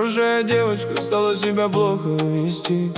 хорошая девочка стала себя плохо вести.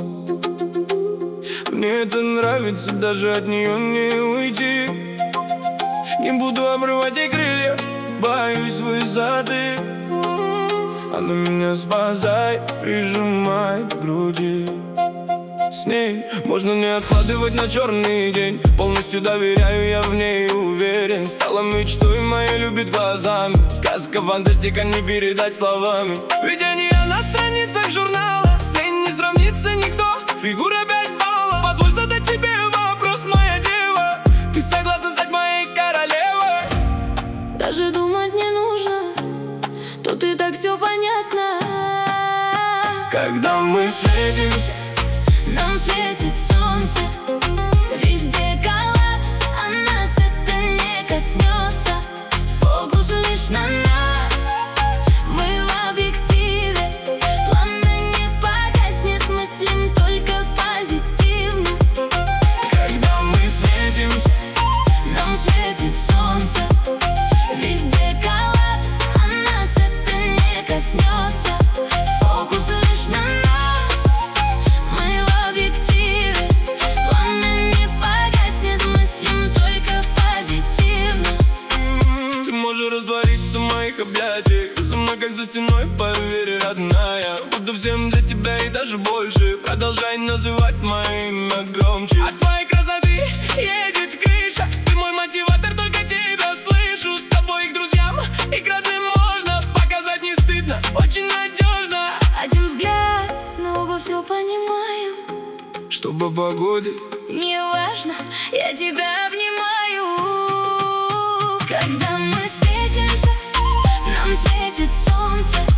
Мне это нравится, даже от нее не уйти. Не буду обрывать ей крылья, боюсь высоты. Она меня спасает, прижимает к груди. С ней можно не откладывать на черный день. Полностью доверяю, я в ней уверен. Стала мечтой моей, любит глазами. Сказка, фантастика, не передать словами. Видение на страницах журнала, с ней не сравнится никто. Фигура 5 баллов. Позволь задать тебе вопрос, моя дева. Ты согласна стать моей королевой? Даже думать не нужно, тут и так все понятно. Когда мы встретимся, нам светит солнце, везде коллапс, а нас это не коснется. Фокус лишь на нас, мы в объективе. Пламя не погаснет, мыслим только позитивно. когда мы встретимся, нам светит солнце, везде коллапс, а нас это не коснется. Фокус лишь на нас, мы в объективе. Пламя не погаснет, мыслим только позитивно. ты можешь раствориться в моих объятиях. За мной как за стеной, поверь, родная. Буду всем для тебя и даже больше. Продолжай называть мое имя громче. От твоей красоты едет крыша. Ты мой мотиватор, только тебя слышу. С тобой и к друзьям, и к родным можно показать не стыдно, очень надежно. Один взгляд, но оба все понимаем. Чтобы погоде Не важно, я тебя обнимаю. Когда мы светимся, нам светит солнце,